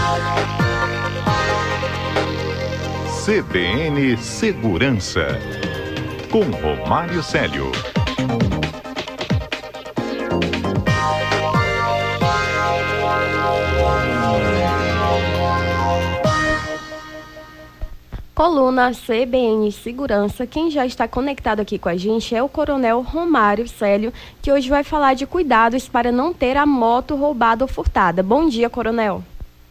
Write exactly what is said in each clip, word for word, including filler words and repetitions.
C B N Segurança, com Romário Célio. Coluna C B N Segurança. Quem já está conectado aqui com a gente é o Coronel Romário Célio, que hoje vai falar de cuidados para não ter a moto roubada ou furtada. Bom dia, Coronel.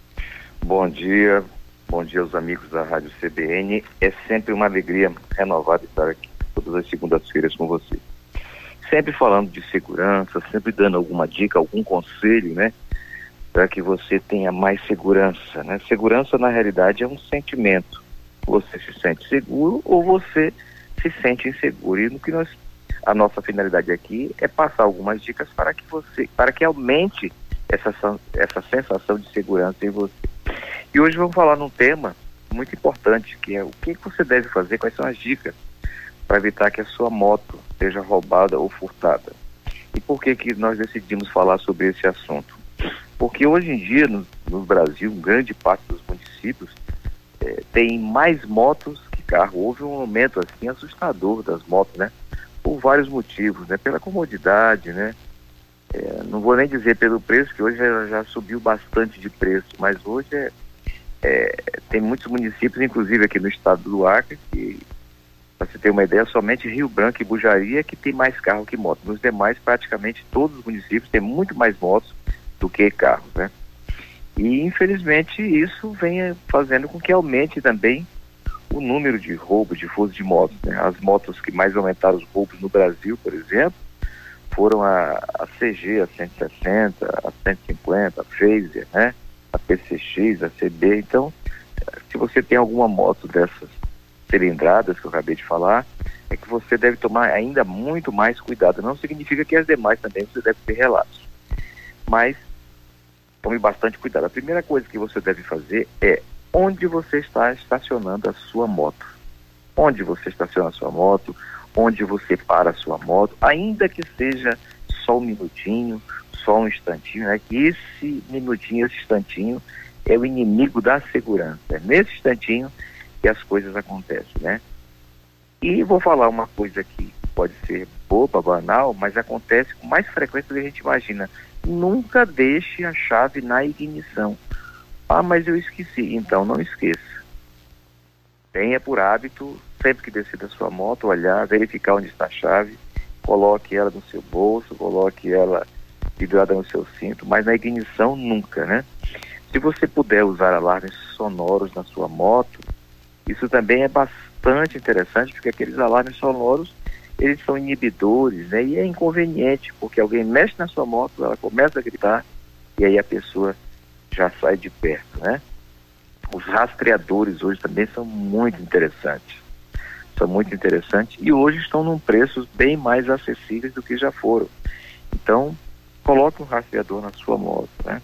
Bom dia, bom dia aos amigos da Rádio C B N. É sempre uma alegria renovada estar aqui todas as segundas-feiras com você. Sempre falando de segurança, sempre dando alguma dica, algum conselho, né? Para que você tenha mais segurança, né? Segurança, na realidade, é um sentimento. Você se sente seguro ou você se sente inseguro. E no que nós, a nossa finalidade aqui é passar algumas dicas para que você, para que aumente essa, essa sensação de segurança em você. E hoje vamos falar num tema muito importante, que é o que você deve fazer, quais são as dicas para evitar que a sua moto seja roubada ou furtada. E por que que nós decidimos falar sobre esse assunto? Porque hoje em dia, no, no Brasil, grande parte dos municípios É, tem mais motos que carro. Houve um aumento assim assustador das motos, né? Por vários motivos, né? Pela comodidade, né? É, não vou nem dizer pelo preço, que hoje já, já subiu bastante de preço, mas hoje é, é, tem muitos municípios, inclusive aqui no estado do Acre, que, para você ter uma ideia, somente Rio Branco e Bujaria que tem mais carro que moto. Nos demais, praticamente todos os municípios têm muito mais motos do que carros, né? E, infelizmente, isso vem fazendo com que aumente também o número de roubos, de furtos de motos, né? As motos que mais aumentaram os roubos no Brasil, por exemplo, foram a, a C G, a cento e sessenta, a cento e cinquenta, a Phaser, né? A P C X, a C B. Então, se você tem alguma moto dessas cilindradas que eu acabei de falar, é que você deve tomar ainda muito mais cuidado. Não significa que as demais também você deve ter relatos. Mas tome bastante cuidado. A primeira coisa que você deve fazer é onde você está estacionando a sua moto. Onde você estaciona a sua moto, onde você para a sua moto, ainda que seja só um minutinho, só um instantinho, né? Que esse minutinho, esse instantinho é o inimigo da segurança. É nesse instantinho que as coisas acontecem, né? E vou falar uma coisa que pode ser boba, banal, mas acontece com mais frequência do que a gente imagina. Nunca deixe a chave na ignição. Ah, mas eu esqueci. Então não esqueça. Tenha por hábito, sempre que descer da sua moto, olhar, verificar onde está a chave, coloque ela no seu bolso, coloque ela vidrada no seu cinto, mas na ignição nunca, né? Se você puder usar alarmes sonoros na sua moto, isso também é bastante interessante, porque aqueles alarmes sonoros eles são inibidores, né? E é inconveniente, porque alguém mexe na sua moto, ela começa a gritar, e aí a pessoa já sai de perto, né? Os rastreadores hoje também são muito interessantes. São muito interessantes e hoje estão num preços bem mais acessíveis do que já foram. Então, coloque um rastreador na sua moto, né?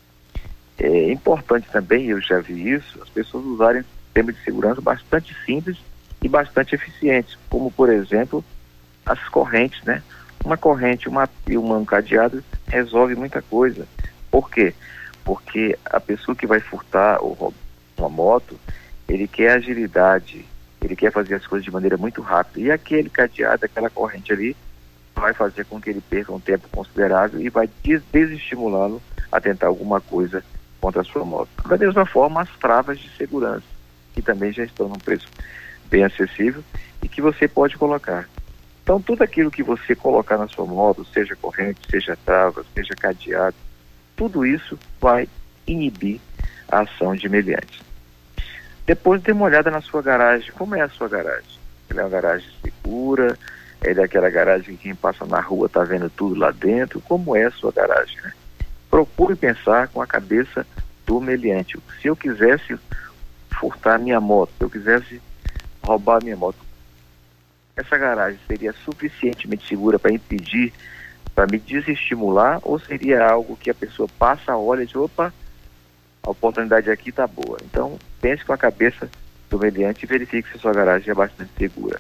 É importante também, eu já vi isso, as pessoas usarem sistemas de segurança bastante simples e bastante eficientes, como, por exemplo, as correntes, né? Uma corrente, uma, uma, um cadeado resolve muita coisa. Por quê? Porque a pessoa que vai furtar ou uma moto, ele quer agilidade, ele quer fazer as coisas de maneira muito rápida. E aquele cadeado, aquela corrente ali, vai fazer com que ele perca um tempo considerável e vai des- desestimulá-lo a tentar alguma coisa contra a sua moto. Da mesma forma, as travas de segurança, que também já estão num preço bem acessível e que você pode colocar. Então, tudo aquilo que você colocar na sua moto, seja corrente, seja trava, seja cadeado, tudo isso vai inibir a ação de meliante. Depois, dê uma olhada na sua garagem. Como é a sua garagem? Ela é uma garagem segura? Ela é aquela garagem que quem passa na rua está vendo tudo lá dentro? Como é a sua garagem, né? Procure pensar com a cabeça do meliante. Se eu quisesse furtar a minha moto, se eu quisesse roubar a minha moto, essa garagem seria suficientemente segura para impedir, para me desestimular, ou seria algo que a pessoa passa, olha e diz, opa, a oportunidade aqui está boa. Então, pense com a cabeça do meliante e verifique se a sua garagem é bastante segura.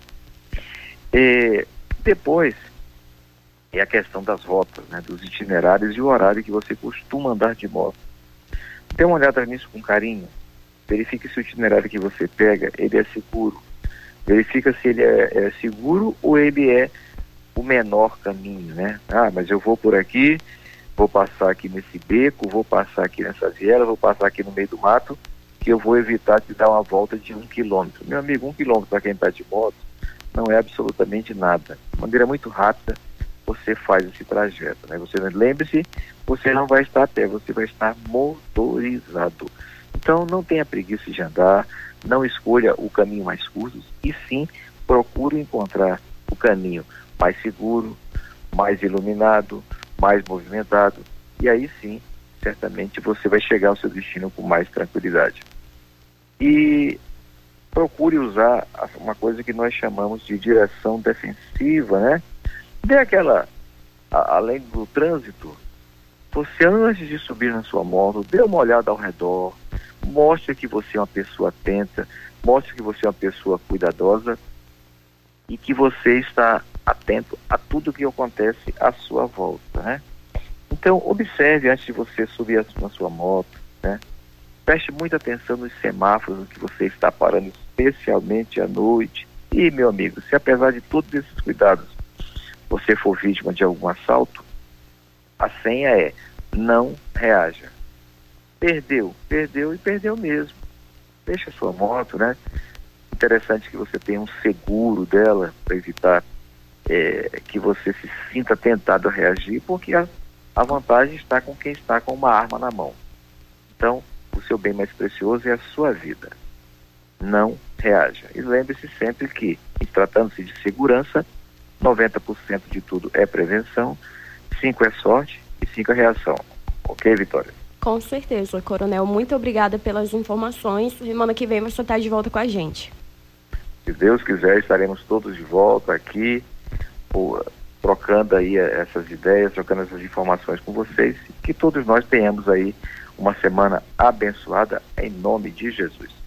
E depois, é a questão das rotas, né, dos itinerários e o horário que você costuma andar de moto. Dê uma olhada nisso com carinho. Verifique se o itinerário que você pega, ele é seguro. Verifica se ele é, é seguro ou ele é o menor caminho, né? Ah, mas eu vou por aqui, vou passar aqui nesse beco, vou passar aqui nessa viela, vou passar aqui no meio do mato, que eu vou evitar de dar uma volta de um quilômetro. Meu amigo, um quilômetro para quem está de moto não é absolutamente nada. De maneira muito rápida, você faz esse trajeto, né? Você lembre-se, você não vai estar a pé, você vai estar motorizado. Então, não tenha preguiça de andar, não escolha o caminho mais curto, e sim, procure encontrar o caminho mais seguro, mais iluminado, mais movimentado, e aí sim, certamente você vai chegar ao seu destino com mais tranquilidade. E procure usar uma coisa que nós chamamos de direção defensiva, né? Dê aquela, a, além do trânsito, você antes de subir na sua moto, dê uma olhada ao redor, mostre que você é uma pessoa atenta, mostre que você é uma pessoa cuidadosa e que você está atento a tudo que acontece à sua volta, né? Então, observe antes de você subir na sua moto, né? Preste muita atenção nos semáforos que você está parando, especialmente à noite. E, meu amigo, se apesar de todos esses cuidados, você for vítima de algum assalto, a senha é: não reaja. Perdeu, perdeu e perdeu mesmo. Deixa a sua moto, né? Interessante que você tenha um seguro dela para evitar é, que você se sinta tentado a reagir, porque a, a vantagem está com quem está com uma arma na mão. Então, o seu bem mais precioso é a sua vida. Não reaja. E lembre-se sempre que, tratando-se de segurança, noventa por cento de tudo é prevenção, cinco por cento é sorte e cinco por cento é reação. Ok, Vitória? Com certeza, Coronel. Muito obrigada pelas informações. Semana que vem você está de volta com a gente. Se Deus quiser, estaremos todos de volta aqui, por, trocando aí essas ideias, trocando essas informações com vocês. Que todos nós tenhamos aí uma semana abençoada em nome de Jesus.